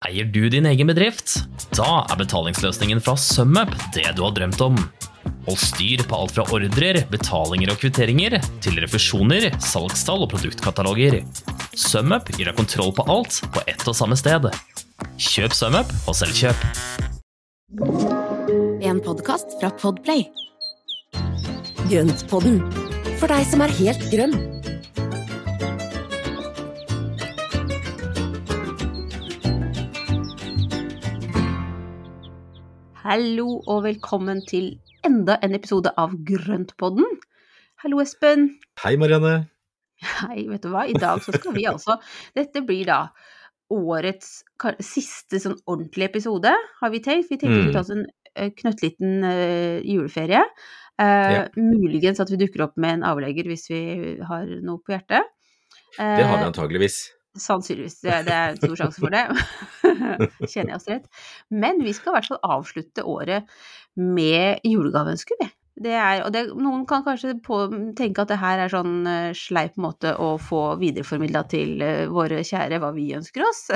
Eier du din egen bedrift? Da betalingsløsningen fra SumUp det du har drømt om. Hold styr på alt fra ordrer, betalinger og kvitteringer, til refusjoner, salgstall og produktkataloger. SumUp gir deg kontroll på alt på ett og samme sted. Kjøp SumUp og selvkjøp. En podcast fra Podplay. Grøntpodden, for deg som helt grønn. Hallo og velkommen til enda en episode av Grøntpodden. Hallo Espen. Hei Marianne. Hei, vet du hva? I dag så skal vi dette blir da årets siste sånn ordentlige episode, har vi tenkt. Vi tenkte å ta oss en knøttliten juleferie. Muligens at vi dukker opp med en avlegger hvis vi har noe på hjertet. Det har vi antageligvis. Sannsynligvis, det en stor sjanse for det, kjenner jeg oss rett. Men vi skal I hvert fall avslutte året med julegaveønsker, noen kan kanskje tenke at det her sånn sleip måte å få videreformidlet til våre kjære hva vi ønsker oss.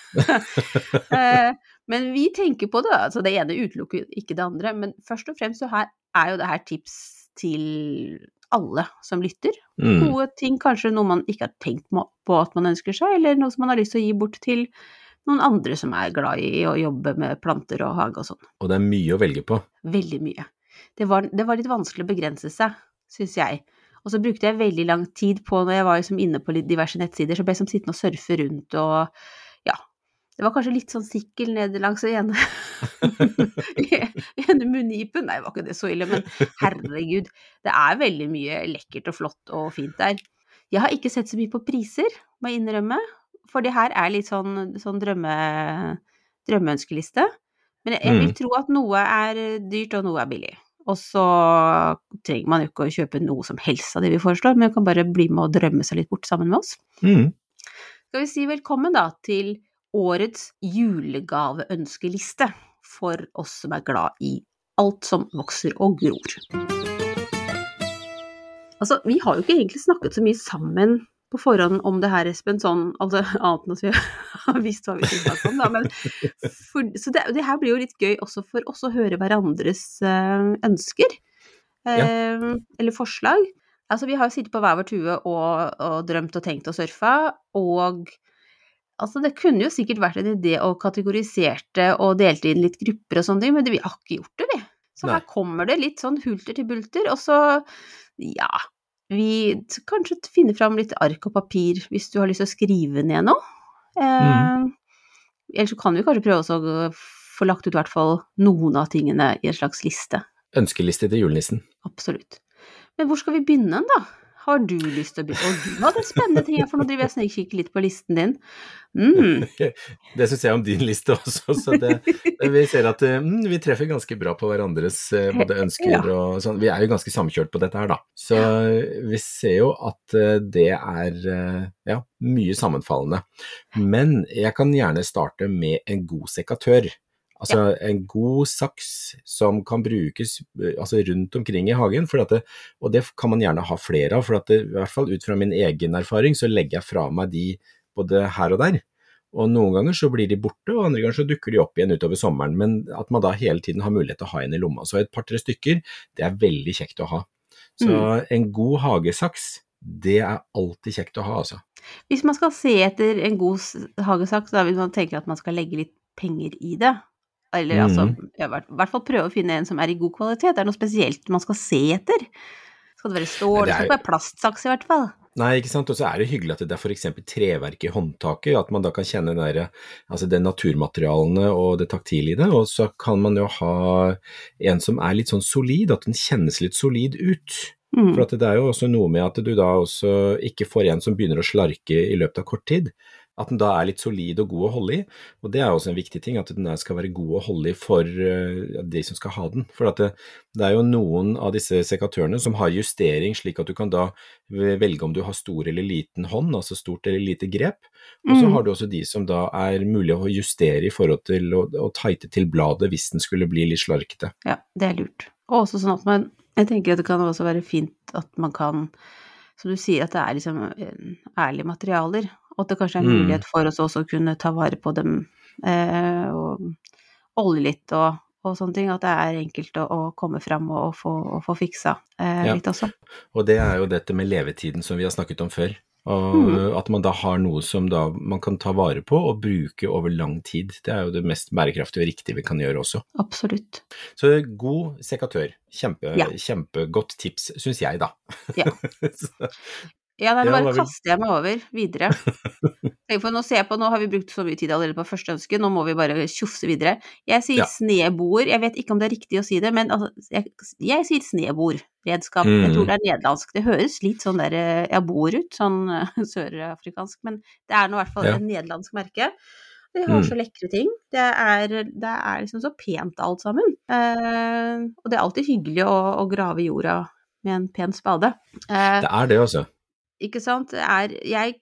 Men vi tenker på det, altså det ene utelukker ikke det andre, men først og fremst så her jo det her tips til alle som lytter. Gode ting, kanskje noe man ikke har tenkt på at man ønsker seg, eller noe som man har lyst til å gi bort til noen andre som glad I å jobbe med planter og hage og sånn. Og det mye å velge på. Veldig mye. Det var litt vanskelig å begrense seg, synes jeg. Og så brukte jeg veldig lang tid på, når jeg var inne på diverse nettsider, så ble jeg sittende og surfe rundt, og ja, det var kanskje litt sånn sikkel ned langs ene munnipen. Nei, det var ikke det så ille, men herregud, det veldig mye lekkert og flott og fint der. Jeg har ikke sett så mye på priser, må jeg innrømme, for det her litt sånn drømmeønskeliste. Men jeg vil tro at noe dyrt og noe billig. Og så trenger man jo ikke å kjøpe noe som helst av det vi foreslår, men man kan bare bli med og drømme seg litt bort sammen med oss. Skal vi si velkommen da til årets julegaveønskeliste for oss som glad I alt som vokser og gror. Altså, vi har jo ikke egentlig snakket så mye sammen på forhånd om det her, Espen, sånn, altså annet enn at vi har visst hva vi skal snakke om, da, men så det her blir jo litt gøy også for oss å høre hverandres ønsker, eller forslag. Altså, vi har jo sittet på hver vår tue og drømt og tenkt og surfet, og altså, det kunne jo sikkert vært en idé å kategorisere det og delte inn litt grupper og sånne ting, men vi har ikke gjort det, vi. Så her kommer det litt sånn hulter til bulter, og så, ja, vi kanskje finner fram litt ark og papir hvis du har lyst til å skrive ned noe. Ellers så kan vi kanskje prøve også å få lagt ut I hvert fall noen av tingene I en slags liste. Ønskeliste til julenissen. Absolutt. Men hvor skal vi begynne da? Har du lyst til å begynne? Og du hadde spennende ting, for nå driver jeg snikkikker litt på listen din. Det synes jeg om din liste også, så vi ser at vi treffer ganske bra på hverandres både ønsker og sånn. Vi jo ganske samkjørt på dette her da. Så vi ser jo at det mye sammenfallende. Men jeg kan gjerne starte med en god sekatør. Altså en god saks som kan brukes rundt omkring I hagen, og det kan man gjerne ha flere av, for I hvert fall ut fra min egen erfaring så legger jeg fra meg de både her og der, og noen ganger så blir de borte, og andre ganger så dukker de opp igjen utover sommeren, men at man da hele tiden har mulighet til å ha en I lomma, så et par-tre stykker, det veldig kjekt å ha. Så en god hagesaks, det alltid kjekt å ha, altså. Hvis man skal se etter en god hagesaks, da vil man tenke at man skal legge litt penger I det, eller altså, I hvert fall prøve å finne en som I god kvalitet. Det noe spesielt man skal se etter. Skal det være stål, det skal ikke være plastsaks I hvert fall. Nei, ikke sant, og så det hyggelig at det for eksempel treverk I håndtaket, at man da kan kjenne det naturmaterialene og det taktile I det, og så kan man jo ha en som litt sånn solid, at den kjennes litt solid ut. For at det jo også noe med at du da også ikke får en som begynner å slarke I løpet av kort tid, at den da litt solid og god å holde I, og det også en viktig ting, at den skal være god å holde I for de som skal ha den, for at det jo noen av disse sekatørene som har justering, slik at du kan da velge om du har stor eller liten hånd, altså stort eller lite grep, og så har du også de som da mulig å justere I forhold til å tighte til bladet hvis den skulle bli litt slarkete. Ja, det lurt. Og også sånn at jeg tenker at det kan også være fint at man kan, som du sier, at det liksom ærlige materialer, og at det kanskje mulighet for oss også å kunne ta vare på dem og olje litt og sånne ting, at det enkelt å komme frem og få fiksa litt også. Og det jo dette med levetiden som vi har snakket om før. Og at man da har noe som da man kan ta vare på og bruke over lang tid. Det jo det mest bærekraftige og riktige vi kan gjøre også. Absolutt. Så god sekatør. Kjempegodt tips, synes jeg da. Ja. Ja, nei, bare kaster jeg meg over videre. For nå ser jeg på, nå har vi brukt så mye tid allerede på første ønske, nå må vi bare tjofse videre. Jeg sier sneboer, jeg vet ikke om det riktig å si det, men altså, jeg sier sneboer-redskap. Jeg tror det nederlandsk. Det høres litt sånn der, boer ut, sånn sørafrikansk, men det nå i hvert fall en nederlandsk merke. De har så lekre ting. Det liksom så pent alt sammen. Og det alltid hyggelig å grave i jorda med en pen spade. Det det også. Ikke sant? Jeg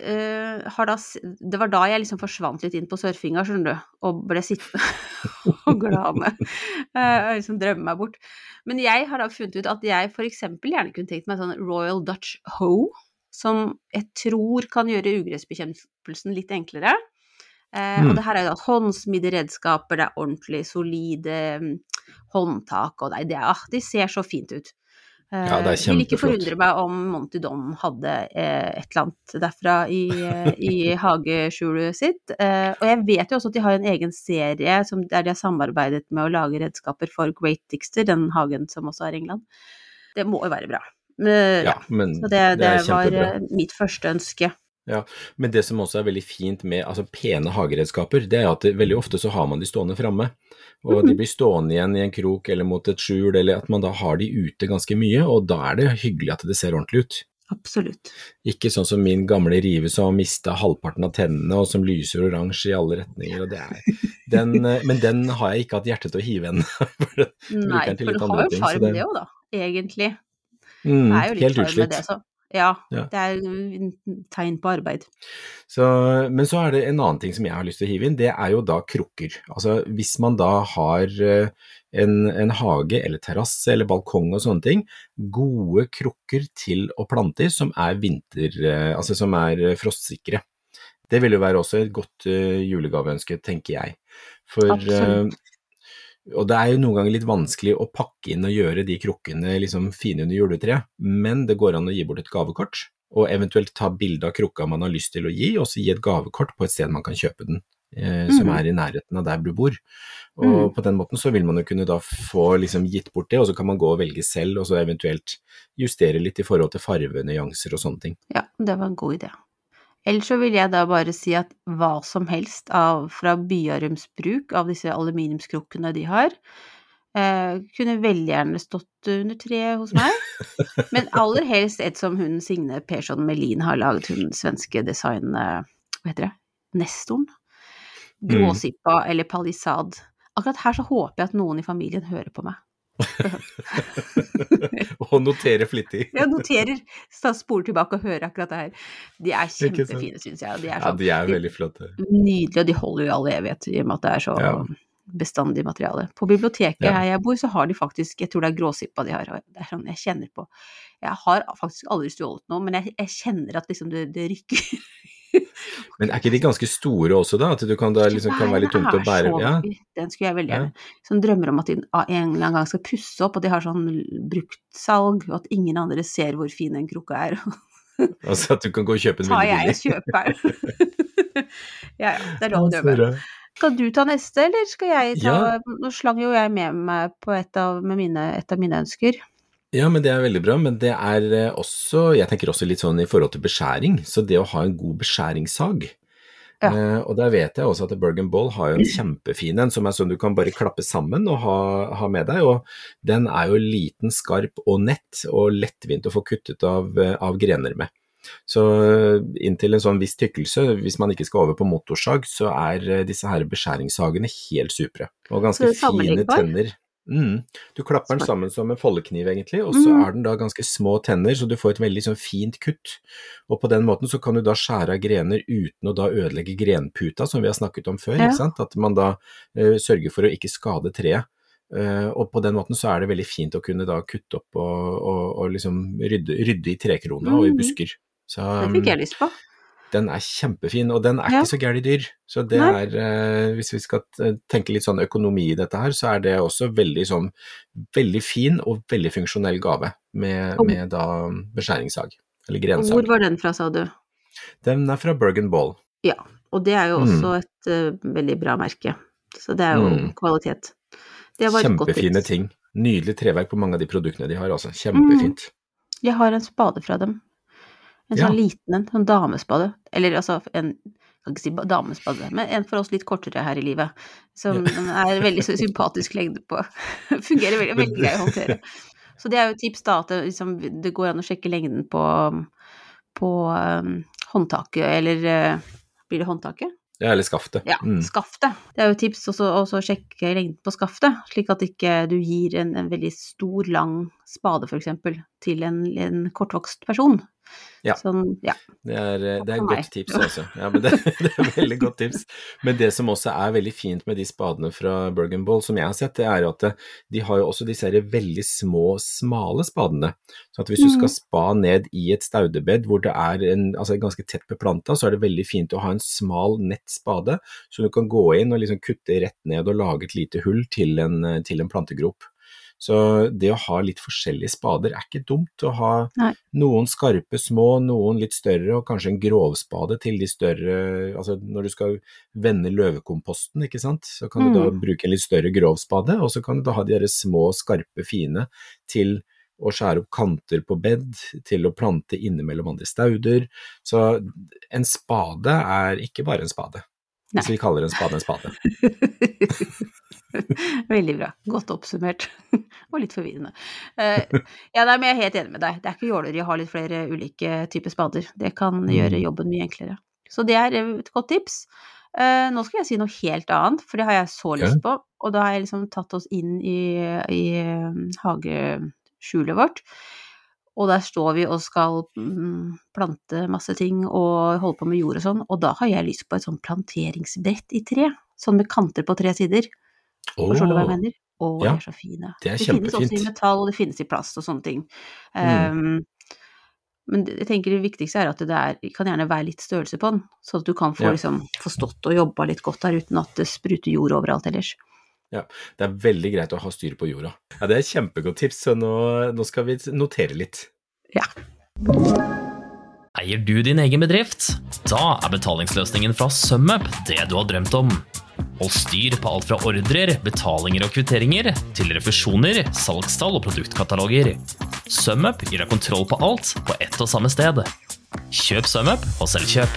har det var da jeg liksom forsvant litt inn på surfinga, skjønner du, og ble sittende og glad med, liksom drømme meg bort. Men jeg har da funnet ut at jeg for eksempel gjerne kunne tenkt meg sånn Royal Dutch Hoe, som jeg tror kan gjøre ugressbekjempelsen litt enklere. Og det her jo da håndsmidde redskaper, det ordentlig solide håndtak, og de ser så fint ut. Ja, det kjempeflott. Vil ikke forundre meg om Monty Don hadde et eller annet derfra i hageskjulet sitt. Og jeg vet jo også at de har en egen serie der de har samarbeidet med å lage redskaper for Great Dixter, den hagen som også i England. Det må jo være bra. Men så det var mitt første ønske. Ja, men det som også veldig fint med pene hageredskaper, det at veldig ofte så har man de stående fremme, og de blir stående igjen i en krok eller mot et skjul, eller at man da har de ute ganske mye, og da det hyggelig at det ser ordentlig ut. Absolutt. Ikke sånn som min gamle rive som har mistet halvparten av tennene, og som lyser oransje i alle retninger, og men den har jeg ikke hatt hjertet til å hive ennå. Nei, for det har jo farm det også da, egentlig. Det jo litt helt farm utslitt. med det, så. Ja, det tegn på arbeid. Men så det en annen ting som jeg har lyst til å hive inn, det jo da krukker. Altså hvis man da har en hage eller terrasse eller balkong og sånne ting, gode krukker til å plante i som som frostsikre. Det vil jo være også et godt julegaveønske, tenker jeg. Absolutt. Og det jo noen ganger litt vanskelig å pakke inn og gjøre de krukkene liksom fine under juletreet, men det går an å gi bort et gavekort, og eventuelt ta bilde av krukka man har lyst til å gi, og så gi et gavekort på et sted man kan kjøpe den, som i nærheten av der du bor. Og på den måten så vil man jo kunne da få liksom gitt bort det, og så kan man gå og velge selv, og så eventuelt justere litt i forhold til farve, nyanser og sånne ting. Ja, det var en god idé. Ellers så vil jeg da bare si at hva som helst fra Byarums bruk av disse aluminiumskrukkene de har, kunne veldig gjerne stått under treet hos meg, men aller helst et som hun Signe Persson Melin har laget, hun svenske design, hva heter det? Nestoren? Gråsippa eller palissad. Akkurat her så håper jeg at noen i familien hører på meg. Og noterer flittig. Jeg noterer, så spoler tilbake og hører akkurat det her. De kjempefine, synes jeg. De veldig flotte. Nydelige, og de holder jo all evighet, i og med at det så bestandig materiale. På biblioteket her jeg bor, så har de faktisk, jeg tror det gråsippa de har, det sånn jeg kjenner på. Jeg har faktisk aldri stjålet noe, men jeg kjenner at liksom det rykker. Men ikke de ganske store også da? At du kan da liksom kan være litt tungt å bære? Den skulle jeg veldig gjerne. Sånn drømmer om at de en eller annen gang skal pusse opp, og de har sånn bruktsalg, og at ingen andre ser hvor fin en krukke Altså at du kan gå og kjøpe den veldig billig. Ta jeg kjøper. Ja, det lov å drømme. Skal du ta neste, eller skal jeg ta? Nå slang jo jeg med meg på et av mine ønsker. Ja, men det veldig bra, men det også, jeg tenker også litt sånn i forhold til beskjæring, så det å ha en god beskjæringssag, og der vet jeg også at Bergen Ball har jo en kjempefin en, som sånn du kan bare klappe sammen og ha med deg, og den jo liten, skarp og nett, og lettvint å få kuttet av grener med. Så inntil en sånn viss tykkelse, hvis man ikke skal over på motorsag, så disse her beskjæringssagene helt supre, og ganske fine tenner. Du klapper den sammen som en foldekniv egentlig, og så den da ganske små tenner, så du får et veldig sånn fint kutt, og på den måten så kan du da skjære av grener uten å da ødelegge grenputa, som vi har snakket om før, ikke sant? At man da sørger for å ikke skade treet, og på den måten så det veldig fint å kunne da kutte opp og liksom rydde i trekrona og i busker. Så, det fikk jeg lyst på. Den er kjempefin, og den er Ja. ikke så gærlig dyr. Så det Nei. hvis vi skal tenke litt sånn økonomi i dette her, så er det også veldig fin og veldig funksjonell gave med da beskjæringssag, eller Og grensag. hvor var den fra, sa du? Den er fra Bergen Ball. Ja, og det er jo også et veldig bra merke. Så det er jo kvalitet. Det var et godt Kjempefine tips. ting. Nydelig treverk på mange av de produktene de har, altså. Kjempefint. Jeg har en spade fra dem. En sånn liten en, sånn damespade. Eller altså en, jeg kan ikke si damespade, men en for oss litt kortere her i livet. Som er veldig sympatisk lengde på. Fungerer veldig, veldig grei å håndtere. Så det er jo et tips da, at det går an å sjekke lengden på håndtaket, eller blir det håndtaket? Ja, eller skaftet. Ja, skaftet. Det er jo et tips også å sjekke lengden på skaftet, slik at ikke du gir en veldig stor, lang spade for eksempel til en kortvokst person. Ja. Sånn, ja. Det er For et meg. godt tips altså. Ja, men det er veldig godt tips. Men det som også er veldig fint med de spadene fra Bergen Ball, som jeg har sett, det er jo at de har jo også disse her veldig små, smale spadene. Så at hvis du skal spa ned i et staudebed hvor det er ganske tett beplanta, så er det veldig fint å ha en smal, nett spade, så du kan gå inn og liksom kutte rett ned og lage et lite hull til en plantegrop. Så det å ha litt forskjellige spader er ikke dumt. Å ha noen skarpe små, noen litt større, og kanskje en grovspade til de større, altså når du skal vende løvekomposten, ikke sant? Så kan du da bruke en litt større grovspade, og så kan du da ha de der små, skarpe, fine til å skjære opp kanter på bed, til å plante innimellom andre stauder. Så en spade er ikke bare en spade. Nei. Så vi kaller en spade en spade. Veldig bra. Godt oppsummert. Og litt forvirrende. Ja, nei, men jeg er helt enig med deg. Det er ikke jåleri å ha litt flere ulike typer spader. Det kan gjøre jobben mye enklere. Så det er et godt tips. Nå skal jeg si noe helt annet, for det har jeg så lyst på. Og da har jeg liksom tatt oss inn i hageskjulet vårt. Og der står vi og skal plante masse ting og holde på med jord og sånn. Og da har jeg lyst på et sånn planteringsbrett i tre. Sånn med kanter på 3 sider. Forstår du hva jeg mener? De er så fine. Det er finnes også kjempefint. i metall, og det finnes i plast og sånne ting. Men jeg tenker det viktigste er at det kan gjerne være litt størrelse på den, så at du kan få stått og jobba litt godt der uten at det spruter jord overalt ellers. Ja, det er veldig greit å ha styr på jorda. Ja, det er et kjempegodt tips, så nå skal vi notere litt. Ja. Eier du din egen bedrift? Da er betalingsløsningen fra SumUp det du har drømt om. Hold styr på alt fra ordrer, betalinger og kvitteringer, til refusjoner, salgstall og produktkataloger. SumUp gir deg kontroll på alt på ett og samme sted. Kjøp SumUp og selvkjøp.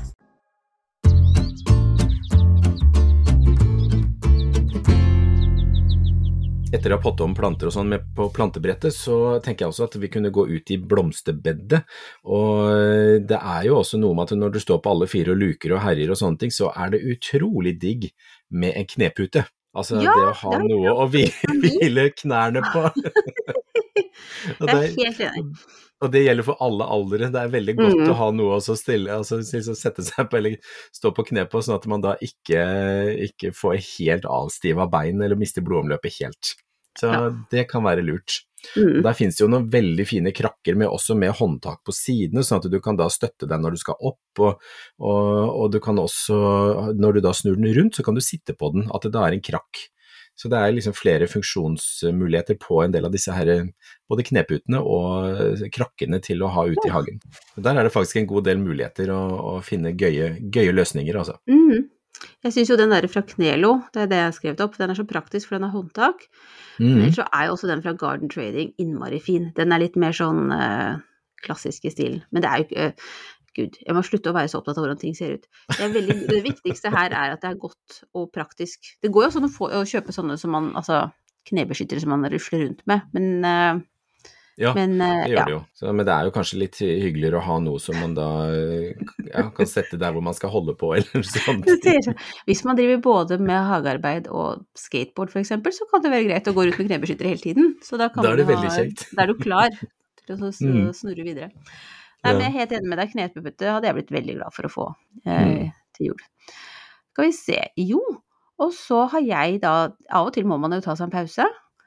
Etter å ha pottet om planter og sånn på plantebrettet, så tenker jeg også at vi kunne gå ut i blomsterbedet, og det er jo også noe med at når du står på alle 4 og luker og herjer og sånne ting, så er det utrolig digg med en knepute. Altså det å ha noe å hvile knærne på. Jeg er helt enig. Og det gjelder for alle aldre. Det er veldig godt å ha noe å stille, altså sette seg på eller stå på kne på, sånn at man da ikke får helt avstiva bein eller mister blodomløpet helt. Så det kan være lurt. Der finnes det jo noen veldig fine krakker også med håndtak på sidene, sånn at du kan da støtte deg når du skal opp, og du kan også, når du da snur den rundt, så kan du sitte på den, at det da er en krakk. Så det er liksom flere funksjonsmuligheter på en del av disse her, både kneputene og krakkene til å ha ute i hagen. Der er det faktisk en god del muligheter å finne gøye løsninger, altså. Jeg synes jo den der fra Knelo, det er det jeg har skrevet opp, den er så praktisk for den har håndtak. Men ellers så er jo også den fra Garden Trading innmari fin. Den er litt mer sånn klassisk i stilen, men det er jo ikke... Gud, jeg må slutte å være så opptatt av hvordan ting ser ut. Det viktigste her er at det er godt og praktisk. Det går jo sånn å kjøpe sånne som man, altså knebeskyttere som man rusler rundt med, men det gjør det jo. Men det er jo kanskje litt hyggeligere å ha noe som man da kan sette der hvor man skal holde på, eller sånt. Hvis man driver både med hagearbeid og skateboard for eksempel, så kan det være greit å gå ut med knebeskyttere hele tiden. Så da er det veldig kjekt. Da er du klar til å snurre videre. Nei, men jeg er helt enig med deg, knepepute hadde jeg blitt veldig glad for å få til jul. Skal vi se, jo, og så har jeg da, av og til må man jo ta seg en pause,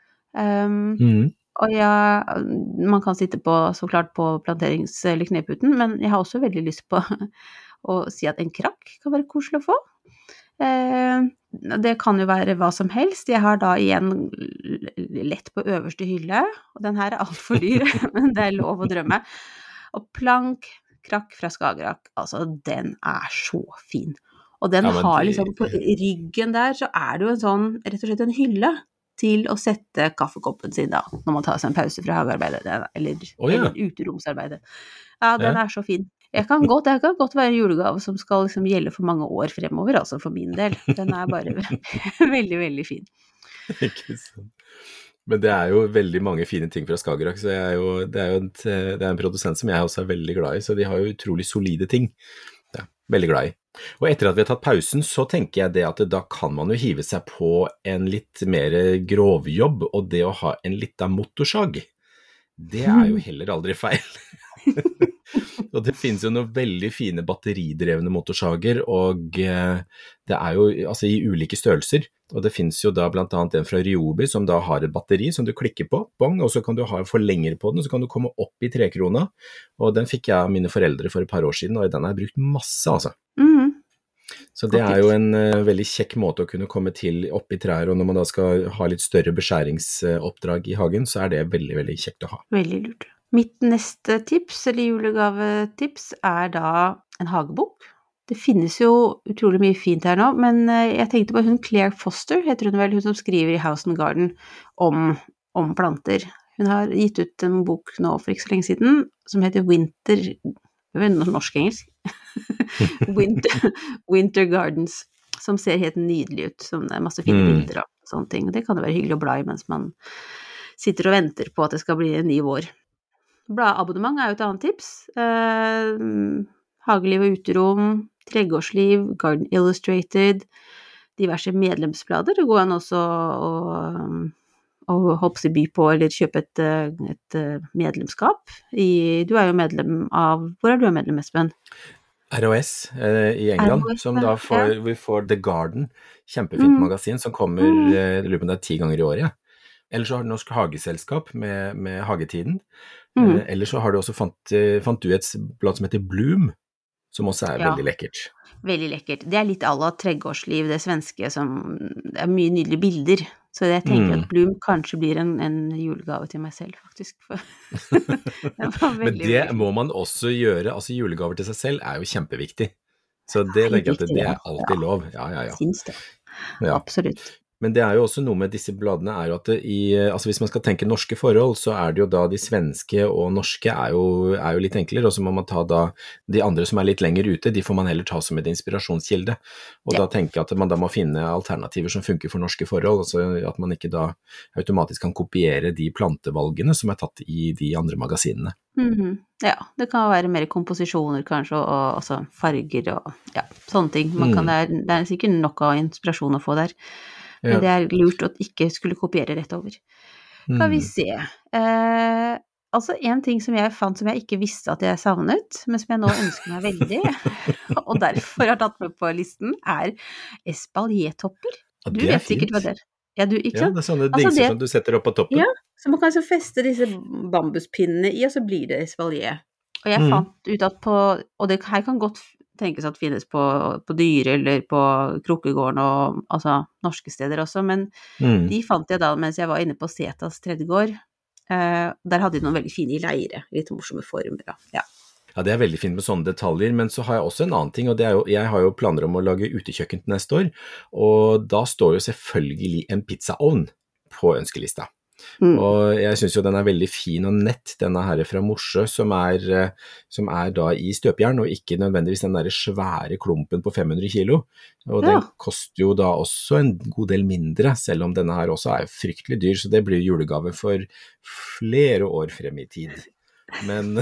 og man kan sitte på, så klart på planterings- eller kneputen, men jeg har også veldig lyst på og si at en krakk kan være koselig å få. Det kan jo være hva som helst. Jeg har da igjen lett på øverste hylle, og den her alt for dyr, men det lov å drømme. Og plank, krakk fra Skagerrak, altså den så fin. Og den har liksom på ryggen der, så det jo en sånn, rett og slett en hylle til å sette kaffekoppen sin da, når man tar seg en pause fra hagearbeidet, eller uteromsarbeidet. Ja, den så fin. Det kan godt være en julegave som skal liksom gjelde for mange år fremover, altså for min del. Den bare veldig, veldig fin. Ikke sant. Men det jo veldig mange fine ting fra Skagerrak, så det en produsent som jeg også veldig glad i, så de har jo utrolig solide ting. Ja, veldig glad i. Og etter at vi har tatt pausen, så tenker jeg det at da kan man jo hive seg på en litt mer grovjobb, og det å ha en liten motorsag, det jo heller aldri feil. Og det finnes jo noen veldig fine batteridrevne motorsager, og det jo altså i ulike størrelser, og det finnes jo da blant annet en fra Ryobi som da har et batteri som du klikker på, bong, og så kan du ha en forlenger på den, og så kan du komme opp i 3 kroner, og den fikk jeg av mine foreldre for et par år siden, og den har jeg brukt masse altså. Så det jo en veldig kjekk måte å kunne komme til opp i trær, og når man da skal ha litt større beskjæringsoppdrag i hagen, så det veldig, veldig kjekt å ha. Veldig lurt. Mitt neste tips, eller julegavetips, da en hagebok. Det finnes jo utrolig mye fint her nå, men jeg tenkte på hun Claire Foster, heter hun vel, hun som skriver i House and Garden om planter. Hun har gitt ut en bok nå for ikke så lenge siden, som heter Winter, norsk-engelsk, Winter Gardens, som ser helt nydelig ut, som det masse fine bilder og sånne ting. Og det kan jo være hyggelig å bla i mens man sitter og venter på at det skal bli en ny vår. Bladabonnement jo et annet tips. Hageliv og uterom, tregårdsliv, Garden Illustrated, diverse medlemsblader. Det går an også å by på eller kjøpe et medlemskap. Du jo medlem av, hvor du medlem, Espen? ROS i England, ROS, som da vi får The Garden, kjempefint magasin, som kommer, jeg lurer på om det 10 ganger i året, ja. Eller så har du Norsk Hageselskap med Hagetiden, eller så har du også fant du et blad som heter Bloom, som også veldig lekkert. Veldig lekkert. Det litt à la tregårdsliv, det svenske, som det mye nydelige bilder, så jeg tenker at Bloom kanskje blir en julegave til meg selv, faktisk. Men det må man også gjøre, altså julegaver til seg selv jo kjempeviktig, så det legger jeg at det alltid lov. Ja. Syns det. Absolutt. Men det jo også noe med disse bladene jo at altså hvis man skal tenke norske forhold, så det jo da de svenske og norske jo litt enklere, og så må man ta da de andre som litt lenger ute, de får man heller ta som et inspirasjonskilde. Og da tenker jeg at man da må finne alternativer som funker for norske forhold, altså at man ikke da automatisk kan kopiere de plantevalgene som tatt i de andre magasinene. Ja, det kan være mer komposisjoner kanskje, og også farger og sånne ting. Man kan, det sikkert nok av inspirasjon å få der. Men det lurt å ikke skulle kopiere rett over. Skal vi se. Altså en ting som jeg fant som jeg ikke visste at jeg savnet, men som jeg nå ønsker meg veldig, og derfor har tatt med på listen, espalier-topper. Du vet sikkert hva det Ja, ikke sant? Ja, det sånne dingser som du setter opp på toppen. Ja, så man kan så feste disse bambuspinnene i, og så blir det espalier. Og jeg fant ut at og det her kan godt tenkes at finnes på Dyre eller på Krokkegården og altså norske steder også, men de fant jeg da mens jeg var inne på Setas tredjegård. Der hadde de noen veldig fine leire, litt morsomme former. Ja, det veldig fint med sånne detaljer, men så har jeg også en annen ting, og det jo, jeg har jo planer om å lage utekjøkken til neste år, og da står jo selvfølgelig en pizzaovn på ønskelista. Og jeg synes jo den veldig fin og nett, denne her fra Morsø, som da i støpjern, og ikke nødvendigvis den der svære klumpen på 500 kilo, og den koster jo da også en god del mindre, selv om denne her også fryktelig dyr, så det blir julegave for flere år frem i tid. Men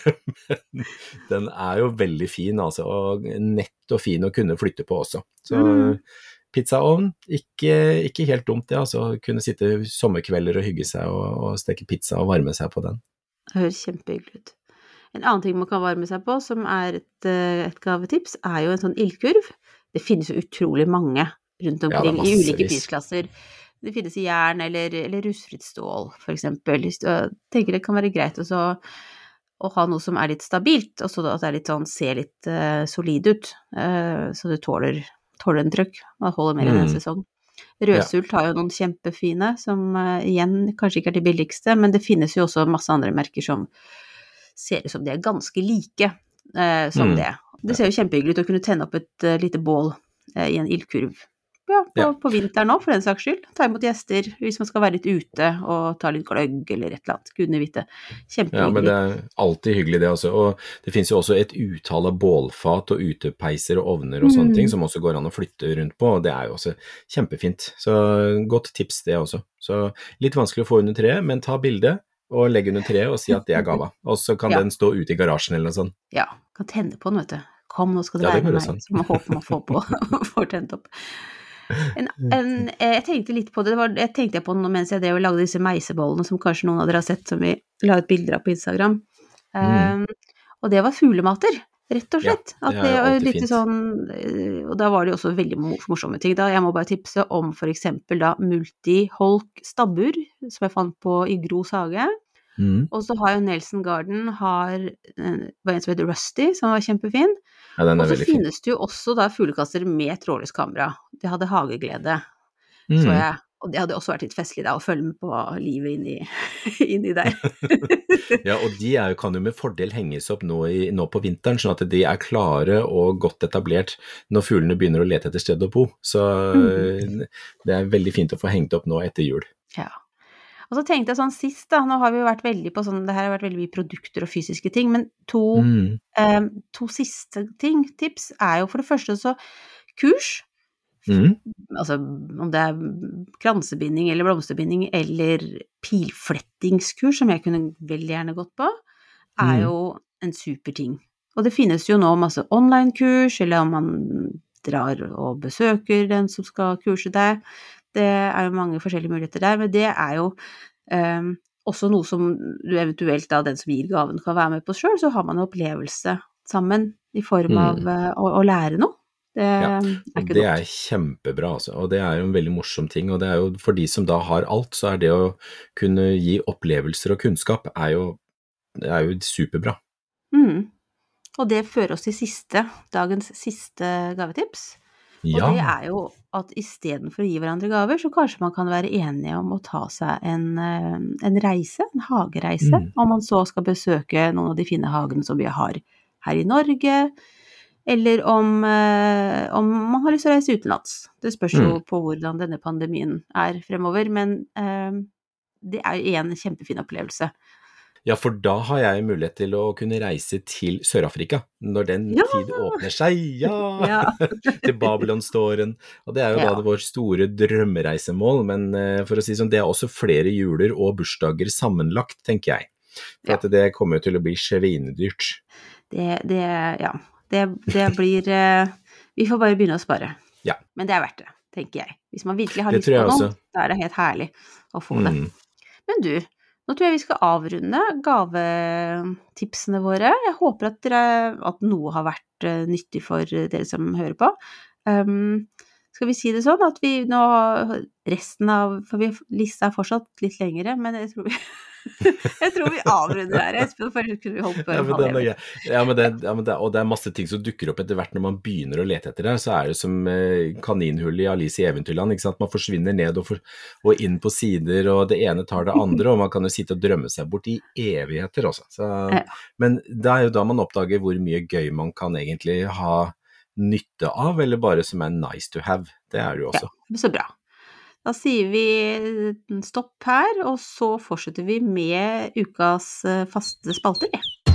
den jo veldig fin, altså, og nett og fin å kunne flytte på også. Så pizzaovn, ikke helt dumt det, altså kunne sitte sommerkvelder og hygge seg og steke pizza og varme seg på den. Det høres kjempehyggelig ut. En annen ting man kan varme seg på, som et gavetips, jo en sånn ildkurv. Det finnes jo utrolig mange rundt omkring i ulike prisklasser. Det finnes i jern eller rustfritt stål, for eksempel. Jeg tenker det kan være greit å å ha noe som litt stabilt, og så at det litt sånn, ser litt solid ut, så du tåler en trykk, og holder mer enn en sesong. Rødsult har jo noen kjempefine, som igjen kanskje ikke de billigste, men det finnes jo også masse andre merker som ser ut som de ganske like som det. Det ser jo kjempehyggelig ut å kunne tenne opp et lite bål i en ildkurv. Ja, på vinteren nå, for den saks skyld. Ta imot gjester, hvis man skal være litt ute og ta litt gløgg eller et eller annet, gudene vite. Kjempehyggelig. Ja, men det alltid hyggelig det også, og det finnes jo også et utall av bålfat og utepeiser og ovner og sånne ting som også går an å flytte rundt på, og det jo også kjempefint. Så godt tips det også. Så litt vanskelig å få under treet, men ta bilde og legg under treet og si at det gava, og så kan den stå ute i garasjen eller noe sånt. Ja, kan tenne på den, vet du. Kom, nå skal det være med meg, så man håper man får på, får tent opp. Jeg tenkte litt på det, jeg tenkte på det mens jeg lagde disse meisebollene som kanskje noen av dere har sett, som vi la ut bilder av på Instagram, og det var fuglemater, rett og slett. Ja, det alltid litt fint. Sånn, og da var det også veldig morsomme ting da. Jeg må bare tipse om for eksempel da multiholk stabbur, som jeg fant på i Gros hage. Og så har jo Nelson Garden en som heter Rusty, som var kjempefin. Ja, den og så veldig fin. finnes det jo også da fuglekaster med trådløst kamera. De hadde hageglede, så jeg. Og det hadde også vært litt festlig da, å følge med på livet inni der. Ja, og de kan jo med fordel henges opp nå på vinteren, sånn at de klare og godt etablert når fuglene begynner å lete etter sted å bo. Så det veldig fint å få hengt opp nå etter jul. Ja. Og så tenkte jeg sånn sist da, nå har vi jo vært veldig på sånn, det her har vært veldig mye produkter og fysiske ting, men to siste tips jo for det første så kurs, altså om det kransebinding eller blomsterbinding eller pilflettingskurs, som jeg kunne veldig gjerne gått på, jo en super ting. Og det finnes jo nå masse online-kurs, eller om man drar og besøker den som skal kurse deg. Det jo mange forskjellige muligheter der, men det jo også noe som du eventuelt da, den som gir gaven kan være med på selv, så har man en opplevelse sammen i form av å lære noe. Det ikke det kjempebra, altså. Og det jo en veldig morsom ting, og det jo for de som da har alt, så det å kunne gi opplevelser og kunnskap jo superbra. Og det fører oss til dagens siste gavetips. Ja. Og det jo at i stedet for å gi hverandre gaver, så kanskje man kan være enige om å ta seg en reise, en hagereise, om man så skal besøke noen av de fine hagene som vi har her i Norge, eller om man har lyst til å reise utenlands. Det spørs jo på hvordan denne pandemien fremover, men det en kjempefin opplevelse. Ja, for da har jeg mulighet til å kunne reise til Sør-Afrika, når den tid åpner seg, til Babylonståren, og det jo da vår store drømmereisemål, men for å si sånn, det også flere juler og bursdager sammenlagt, tenker jeg, for at det kommer jo til å bli svinedyrt. Det blir, vi får bare begynne å spare, men det verdt det, tenker jeg. Hvis man virkelig har lyst på noe, da det helt herlig å få det. Men du, nå tror jeg vi skal avrunde gavetipsene våre. Jeg håper at noe har vært nyttig for dere som hører på. Skal vi si det sånn at vi nå for lista fortsatt litt lengre, men jeg tror vi avrunder her, Espen, for kunne vi holdt på og det masse ting som dukker opp etter hvert når man begynner å lete etter det, så det som kaninhull i Alice i Eventyrland, ikke sant? Man forsvinner ned og inn på sider, og det ene tar det andre, og man kan jo sitte og drømme seg bort i evigheter også. Men det jo da man oppdager hvor mye gøy man kan egentlig ha nytte av, eller bare som nice to have. Det det jo også. Ja, så bra. Da sier vi stopp her, og så fortsetter vi med ukas faste spalter.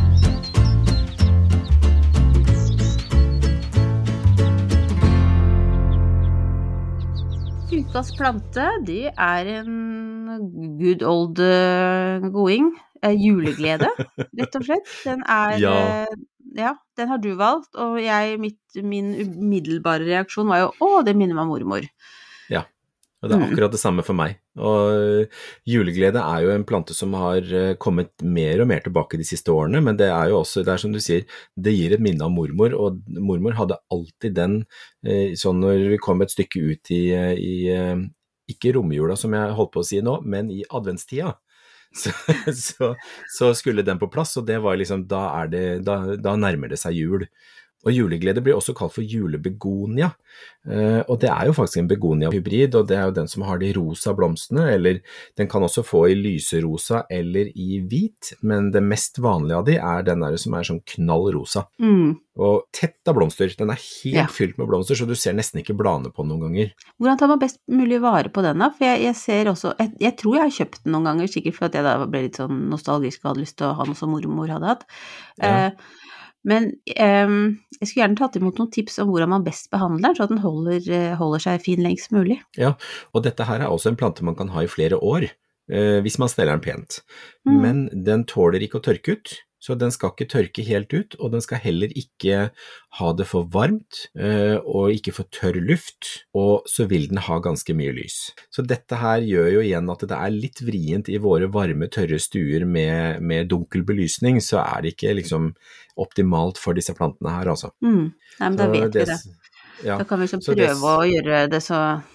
Ukas plante, det en good old going, juleglede, rett og slett. Den den har du valgt, og min umiddelbare reaksjon var jo, det minner meg mormor. Ja, og det akkurat det samme for meg. Og juleglede jo en plante som har kommet mer og mer tilbake de siste årene, men det jo også, det som du sier, det gir et minne av mormor, og mormor hadde alltid den, sånn når vi kom et stykke ut i ikke romjula som jeg holdt på å si nå, men i adventstida, så skulle den på plass, og det var liksom, da nærmer det seg jul. Og juleglede blir også kalt for julebegonia, og det er jo faktisk en begonia-hybrid, og det er jo den som har de rosa blomstene, eller den kan også få i lyserosa eller i hvit, men det mest vanlige av de er den der som er sånn knallrosa. Og tett av blomster, den er helt fylt med blomster, så du ser nesten ikke bladene på noen ganger. Hvordan tar man best mulig vare på den da? For jeg ser også, jeg tror jeg har kjøpt den noen ganger, sikkert for at jeg da ble litt sånn nostalgisk og hadde lyst til å ha noe som mormor hadde hatt. Men jeg skulle gjerne tatt imot noen tips om hvordan man best behandler den, så at den holder seg fin lengst mulig. Ja, og dette her er også en plante man kan ha i flere år, hvis man steller den pent. Men den tåler ikke å tørke ut, så den skal ikke tørke helt ut, og den skal heller ikke ha det for varmt, og ikke for tørr luft, og så vil den ha ganske mye lys. Så dette her gjør jo igjen at det er litt vrient i våre varme, tørre stuer med dunkel belysning, så er det ikke liksom optimalt for disse plantene her, altså. Nei, men da vet vi det. Da kan vi prøve å gjøre det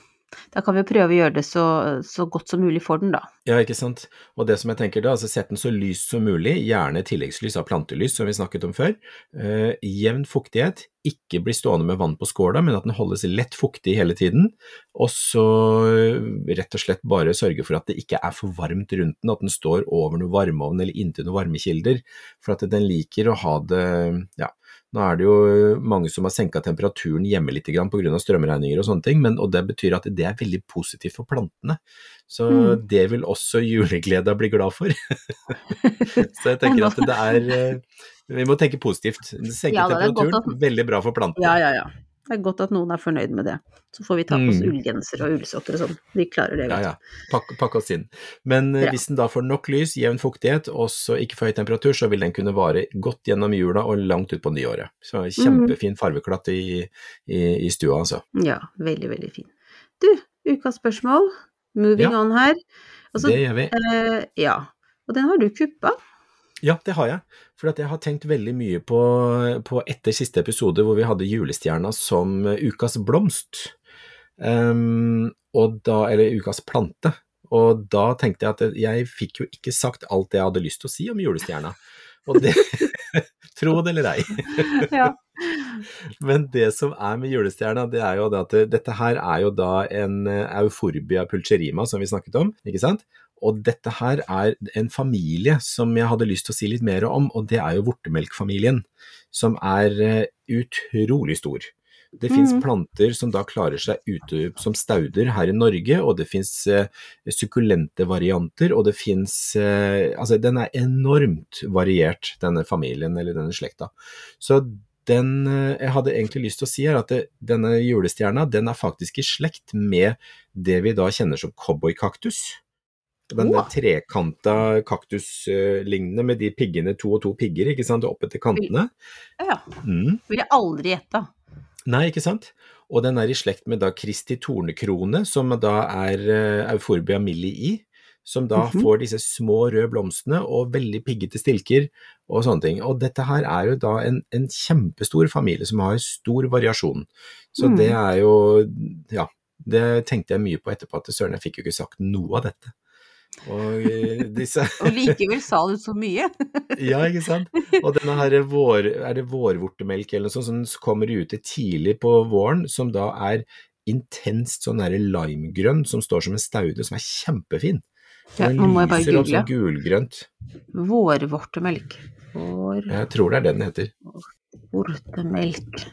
så godt som mulig for den da. Ja, ikke sant? Og det som jeg tenker da, altså sett den så lyst som mulig, gjerne tilleggslys av plantelys, som vi snakket om før. Jevn fuktighet, ikke bli stående med vann på skåla, men at den holdes lett fuktig hele tiden, og så rett og slett bare sørge for at det ikke er for varmt rundt den, at den står over noe varmeovn eller inntil noen varmekilder, for at den liker å ha det, nå er det jo mange som har senket temperaturen hjemme litt grann på grunn av strømregninger og sånne ting, og det betyr at det er veldig positivt for plantene. Så det vil også julegleda bli glad for. Så jeg tenker at det er, vi må tenke positivt. Senke temperaturen, veldig bra for plantene. Ja. Det er godt at noen er fornøyd med det. Så får vi ta på oss ullgenser og ullsokker og sånn. De klarer det. Ja. Pakk oss inn. Men hvis den da får nok lys, jevn fuktighet, og så ikke for høy temperatur, så vil den kunne vare godt gjennom jula og langt ut på nyåret. Så kjempefin farveklatt i stua, altså. Ja, veldig, veldig fin. Du, ukas spørsmål. Moving on her. Det gjør vi. Ja, og den har du kuppa. Ja, det har jeg, for at jeg har tenkt veldig mye på etter siste episode hvor vi hadde julestjerna som ukas blomst, eller ukas plante, og da tenkte jeg at jeg fikk jo ikke sagt alt det jeg hadde lyst til å si om julestjerna, og det, tro det eller ei. Ja. Men det som er med julestjerna, det er jo det at dette her er jo da en Euphorbia pulcherrima som vi snakket om, ikke sant? Og dette her er en familie som jeg hadde lyst til å si litt mer om, og det er jo vortemelkfamilien, som er utrolig stor. Det finnes planter som da klarer seg ute som stauder her i Norge, og det finnes sukkulente varianter, og det finnes, altså den er enormt variert, denne familien eller denne slekta. Så jeg hadde egentlig lyst til å si her at denne julestjerna, den er faktisk i slekt med det vi da kjenner som cowboykaktus. Den trekanta kaktuslignende med de piggene, 2 og 2 pigger, ikke sant, oppe til kantene. Ja, vil jeg aldri gjette. Nei, ikke sant? Og den er i slekt med da Kristi tornekrone, som da er Euphorbia millii, som da får disse små røde blomstene og veldig piggete stilker og sånne ting. Og dette her er jo da en kjempestor familie som har stor variasjon. Så det er jo, ja, det tenkte jeg mye på etterpå, at søren, jeg fikk jo ikke sagt noe av dette. Og likevel sa du så mye. Ja, ikke sant? Og denne her er det vårvortemelk eller noe sånt som kommer ute tidlig på våren, som da er intenst sånn der limegrønn, som står som en staude, som er kjempefin. Nå må jeg bare google. Lyser opp sånn gulgrønt. Vårvortemelk. Jeg tror det er det den heter. Vortemelk.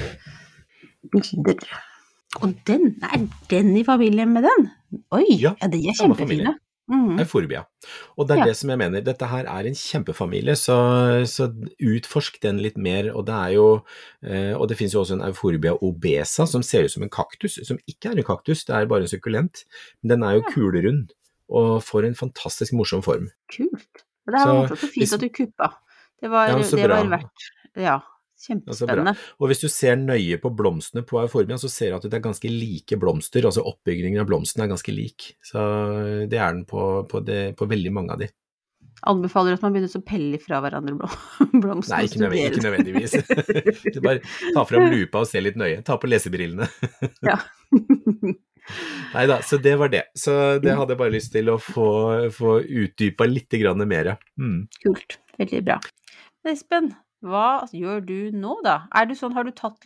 Og er den i familien med den? Oi, ja de er kjempefine. Euphorbia. Og det er det som jeg mener, dette her er en kjempefamilie, så utforsk den litt mer, og det er jo, og det finnes jo også en Euphorbia obesa, som ser ut som en kaktus, som ikke er en kaktus, det er bare en sukkulent, men den er jo kulerund, og får en fantastisk morsom form. Kult. Det er morsomt og fint at du kuppa. Det var verdt, kjempespennende. Og hvis du ser nøye på blomstene på Euphorbia, så ser du at det er ganske like blomster, altså oppbyggingen av blomstene er ganske lik. Så det er den på veldig mange av de. Anbefaler at man begynner å pelle fra hverandre blomstene? Nei, ikke nødvendigvis. Du bare ta frem lupa og se litt nøye. Ta på lesebrillene. Ja. Neida, så det var det. Så det hadde jeg bare lyst til å få utdypet litt grann mer. Kult, veldig bra. Espen, hva gjør du nå da? Er du sånn, har du tatt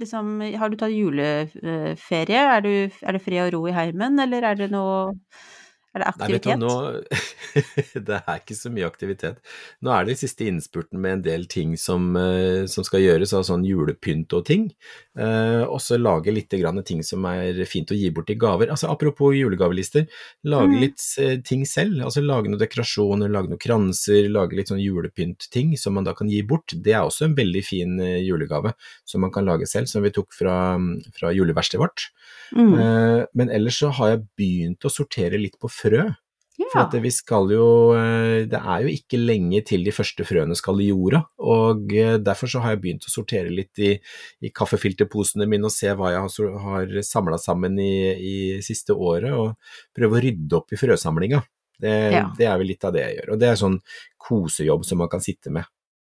juleferie? Er det fred og ro i heimen, eller er det Nei, vet du, aktivitet? det er ikke så mye aktivitet. Nå er det i siste innspurten med en del ting som skal gjøres, av sånn julepynt og ting. Og så lage litt grann ting som er fint å gi bort i gaver. Altså, apropos julegavelister, lage litt ting selv. Altså, lage noen dekorasjoner, lage noen kranser, lage litt sånn julepynt ting som man da kan gi bort. Det er også en veldig fin julegave som man kan lage selv, som vi tok fra juleverkstedet vårt. Men ellers så har jeg begynt å sortere litt på frø, for at vi skal jo, det er jo ikke lenge til de første frøene skal i jorda, og derfor så har jeg begynt å sortere litt i kaffefilterposene mine og se hva jeg har samlet sammen i siste året, og prøve å rydde opp i frøsamlinga. Det er vel litt av det jeg gjør, og det er sånn kosejobb som man kan sitte med.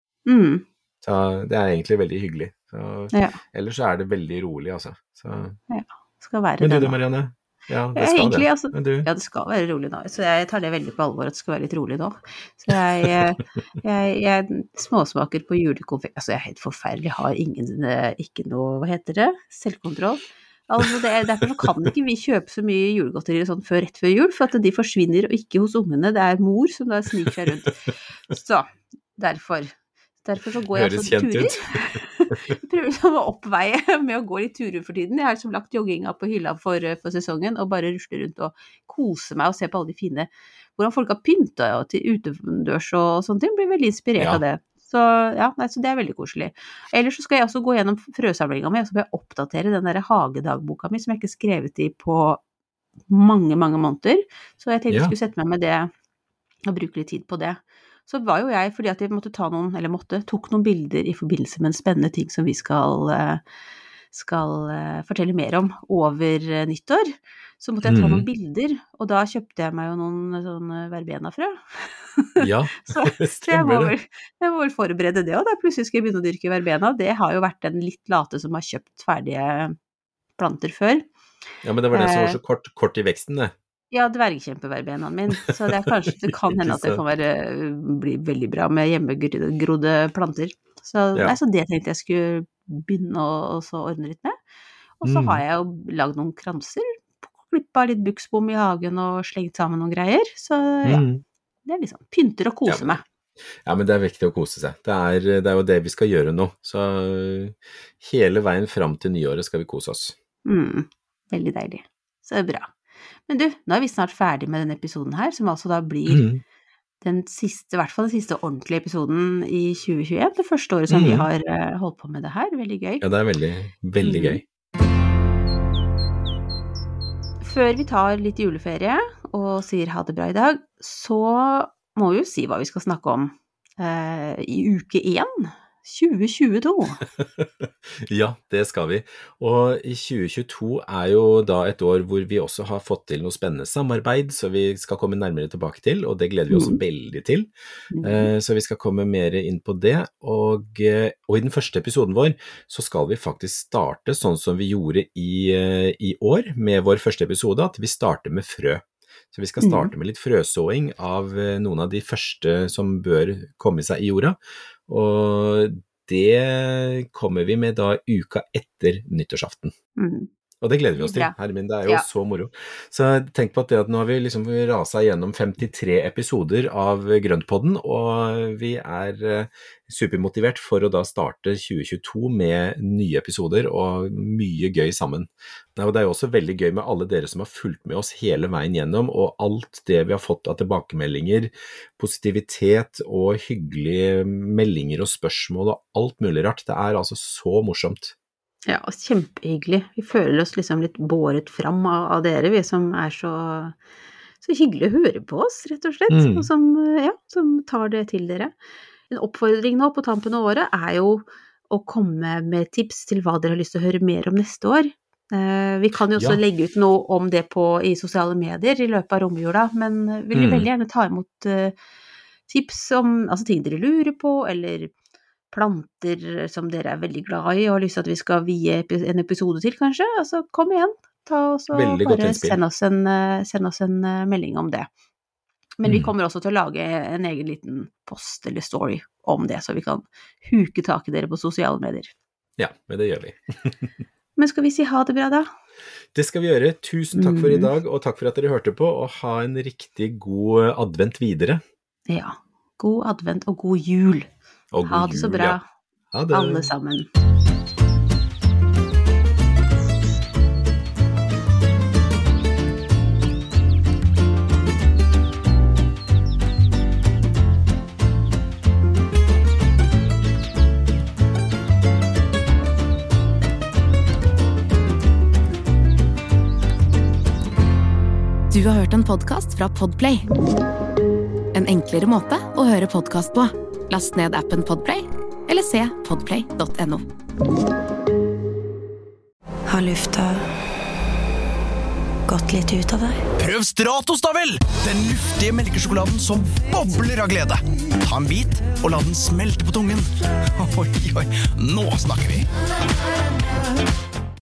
Så det er egentlig veldig hyggelig. Så, ellers så er det veldig rolig, altså. Så. Skal være Men det du nå. Marianne? Ja, det skal egentlig, det. Altså, Men du? Ja, det skal være rolig nå. Så jeg tar det veldig på alvor at det skal være litt rolig nå. Så jeg småsmaker på julekonfekt. Altså, jeg er helt forferdelig. Jeg har ikke noe, hva heter det? Selvkontroll. Altså, derfor kan ikke vi kjøpe så mye julegodterier sånn rett før jul, for at de forsvinner og ikke hos ungene. Det er mor som da sniker seg rundt. Så, derfor så går jeg altså turer. Jeg prøver å oppveie med å gå litt turer for tiden. Jeg har liksom lagt jogginga på hylla for sesongen, og bare rusler rundt og koser meg og ser på alle de fine, hvordan folk har pyntet til utendørs og sånne ting. Jeg blir veldig inspirert av det. Så så det er veldig koselig. Ellers så skal jeg også gå gjennom frøsamlinga mi, og så må jeg oppdatere den der hagedagboka mi, som jeg ikke har skrevet i på mange, mange måneder. Så jeg tenkte jeg skulle sette meg med det og bruke litt tid på det. Så var jo jeg, fordi at jeg tok noen bilder i forbindelse med en spennende ting som vi skal fortelle mer om over nyttår, så måtte jeg ta noen bilder, og da kjøpte jeg meg jo noen sånne verbenafrø. Ja, stemmer det. Jeg må vel forberede det, og da plutselig skal jeg begynne å dyrke verbena. Det har jo vært den litt late som har kjøpt ferdige planter før. Ja, men det var den som var så kort i veksten, det. Ja, dvergkjempeverbenaen min, så det kan hende at det kan bli veldig bra med hjemmegrodde planter. Så det tenkte jeg skulle begynne å så ordne litt med. Og så har jeg jo lagd noen kranser, klippet litt buksbom i hagen og slengt sammen noen greier. Så det er liksom pynter og kose meg. Ja, men det er viktig å kose seg. Det er jo det vi skal gjøre nå. Så hele veien fram til nyåret skal vi kose oss. Veldig deilig. Så det er bra. Men du, nå er vi snart ferdig med denne episoden her, som altså da blir den siste, i hvert fall den siste ordentlige episoden i 2021, det første året som vi har holdt på med det her. Veldig gøy. Ja, det er veldig, veldig gøy. Før vi tar litt juleferie og sier ha det bra i dag, så må vi jo si hva vi skal snakke om i uke 1. 2022. Ja, det skal vi. Og i 2022 er jo da et år hvor vi også har fått til noe spennende samarbeid, så vi skal komme nærmere tilbake til, og det gleder vi oss veldig til. Så vi skal komme mer inn på det, og i den første episoden vår så skal vi faktisk starte sånn som vi gjorde i år med vår første episode, at vi starter med frø. Så vi skal starte med litt frøsåing av noen av de første som bør komme seg i jorda, og det kommer vi med da uka etter nyttårsaften. Og det gleder vi oss til, Hermin, det er jo så moro. Så tenk på at nå har vi liksom raset gjennom 53 episoder av Grøntpodden, og vi er supermotivert for å da starte 2022 med nye episoder og mye gøy sammen. Og det er jo også veldig gøy med alle dere som har fulgt med oss hele veien gjennom, og alt det vi har fått av tilbakemeldinger, positivitet og hyggelige meldinger og spørsmål og alt mulig rart. Det er altså så morsomt. Ja, og kjempehyggelig. Vi føler oss liksom litt båret fram av dere, vi som er så hyggelig å høre på oss, rett og slett, og som tar det til dere. En oppfordring nå på tampen av året er jo å komme med tips til hva dere har lyst til å høre mer om neste år. Vi kan jo også legge ut noe om det i sosiale medier i løpet av romjula, men vil vi veldig gjerne ta imot tips om ting dere lurer på, eller planter som dere er veldig glad i og har lyst til at vi skal vie en episode til, kanskje. Altså, kom igjen. ta oss og Veldig godt bare innspill. send oss en melding om det. Men vi kommer også til å lage en egen liten post eller story om det, så vi kan huke tak i dere på sosiale medier. Ja, men det gjør vi. Men skal vi si ha det bra da? Det skal vi gjøre. Tusen takk for i dag, og takk for at dere hørte på, og ha en riktig god advent videre. Ja, god advent og god jul. Og god Ha det så bra, ja. Ha det. alle sammen. Du har hørt en podcast fra Podplay. En enklere måte å høre podcast på. Last ned appen Podplay, eller se podplay.no. Har lufta gått litt ut av deg? Prøv Stratos da vel! Den luftige melkesjokoladen som bobler av glede. Ta en bit og la den smelte på tungen. Oi, oi, nå snakker vi!